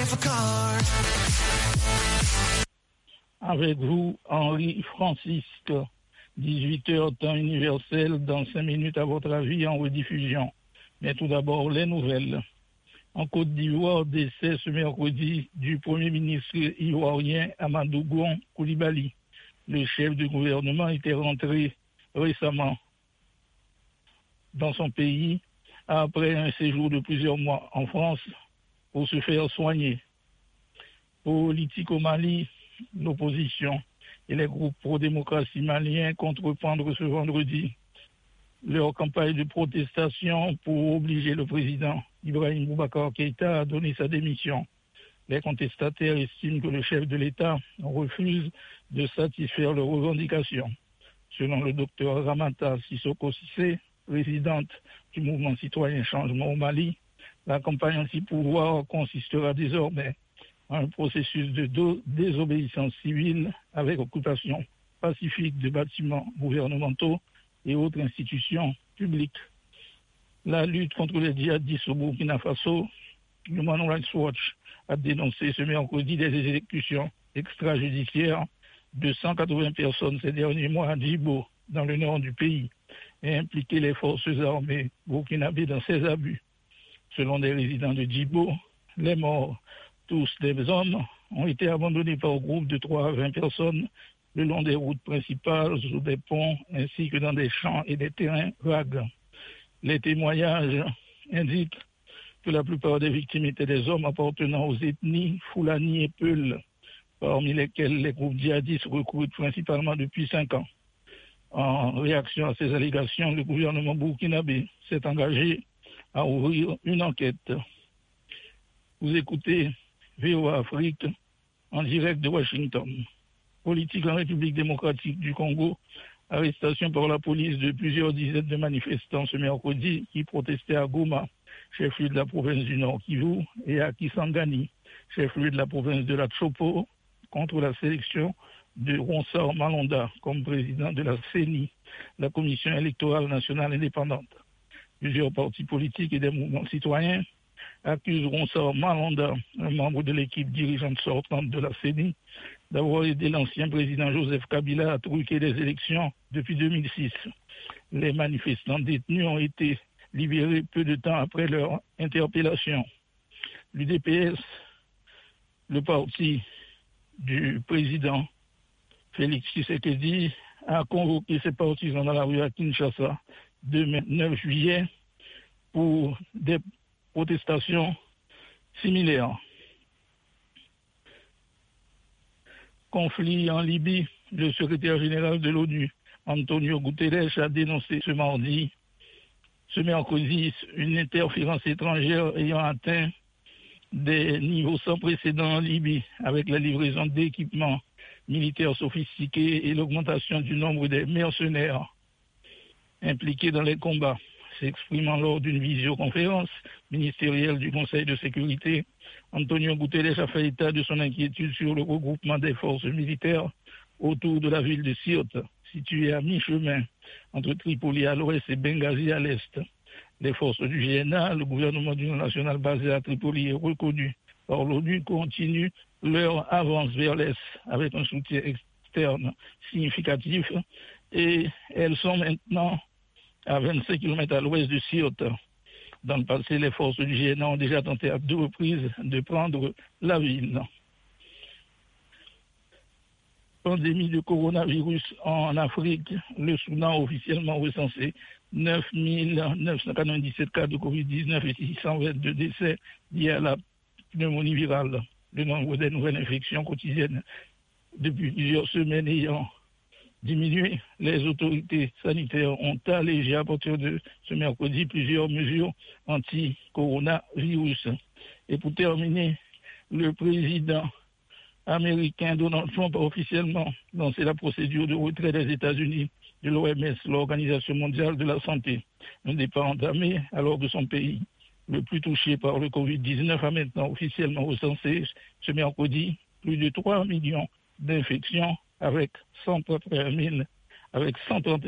Avec vous, Henri Francisque, 18h temps universel, dans 5 minutes à votre avis en rediffusion. Mais tout d'abord, les nouvelles. En Côte d'Ivoire, décès ce mercredi du Premier ministre ivoirien Amadou Gon Coulibaly. Le chef du gouvernement était rentré récemment dans son pays après un séjour de plusieurs mois en France pour se faire soigner. Politique au Mali, l'opposition et les groupes pro-démocratie maliens comptent reprendre ce vendredi leur campagne de protestation pour obliger le président Ibrahim Boubacar Keïta à donner sa démission. Les contestataires estiment que le chef de l'État refuse de satisfaire leurs revendications. Selon le docteur Ramata Sissoko Cissé, présidente du mouvement citoyen Changement au Mali, la campagne anti-pouvoir consistera désormais en un processus de désobéissance civile avec occupation pacifique de bâtiments gouvernementaux et autres institutions publiques. La lutte contre les djihadistes au Burkina Faso, Human Rights Watch a dénoncé ce mercredi des exécutions extrajudiciaires de 180 personnes ces derniers mois à Djibo, dans le nord du pays, et impliqué les forces armées burkinabées dans ces abus. Selon des résidents de Djibo, les morts, tous des hommes, ont été abandonnés par groupe de 3 à 20 personnes le long des routes principales, sur des ponts, ainsi que dans des champs et des terrains vagues. Les témoignages indiquent que la plupart des victimes étaient des hommes appartenant aux ethnies Fulani et Peul, parmi lesquels les groupes djihadistes recrutent principalement depuis 5 ans. En réaction à ces allégations, le gouvernement burkinabé s'est engagé à ouvrir une enquête. Vous écoutez VOA Afrique en direct de Washington. Politique en République démocratique du Congo, arrestation par la police de plusieurs dizaines de manifestants ce mercredi qui protestaient à Goma, chef-lieu de la province du Nord Kivu, et à Kisangani, chef-lieu de la province de la Tshopo, contre la sélection de Ronsard Malonda comme président de la CENI, la Commission électorale nationale indépendante. Plusieurs partis politiques et des mouvements citoyens accusent Ronsard Malonda, un membre de l'équipe dirigeante sortante de la CENI, d'avoir aidé l'ancien président Joseph Kabila à truquer des élections depuis 2006. Les manifestants détenus ont été libérés peu de temps après leur interpellation. L'UDPS, le parti du président Félix Tshisekedi, a convoqué ses partisans dans la rue à Kinshasa demain 9 juillet pour des protestations similaires. Conflit en Libye, le secrétaire général de l'ONU, Antonio Guterres, a dénoncé ce mercredi, une interférence étrangère ayant atteint des niveaux sans précédent en Libye, avec la livraison d'équipements militaires sophistiqués et l'augmentation du nombre des mercenaires impliqués dans les combats. S'exprimant lors d'une visioconférence ministérielle du Conseil de sécurité, Antonio Guterres a fait état de son inquiétude sur le regroupement des forces militaires autour de la ville de Sirte, située à mi-chemin entre Tripoli à l'ouest et Benghazi à l'est. Les forces du GNA, le gouvernement d'union nationale basé à Tripoli, est reconnu par l'ONU, continuent leur avance vers l'est avec un soutien externe significatif, et elles sont maintenant à 25 km à l'ouest de Sirte. Dans le passé, les forces du GNA ont déjà tenté à 2 reprises de prendre la ville. Pandémie de coronavirus en Afrique, le Soudan a officiellement recensé 9 997 cas de Covid-19 et 622 décès liés à la pneumonie virale. Le nombre des nouvelles infections quotidiennes depuis plusieurs semaines ayant diminué, les autorités sanitaires ont allégé à partir de ce mercredi plusieurs mesures anti-coronavirus. Et pour terminer, le président américain Donald Trump a officiellement lancé la procédure de retrait des États-Unis de l'OMS, l'Organisation mondiale de la santé. Un départ entamé alors que son pays, le plus touché par le Covid-19, a maintenant officiellement recensé ce mercredi plus de 3 millions d'infections avec 131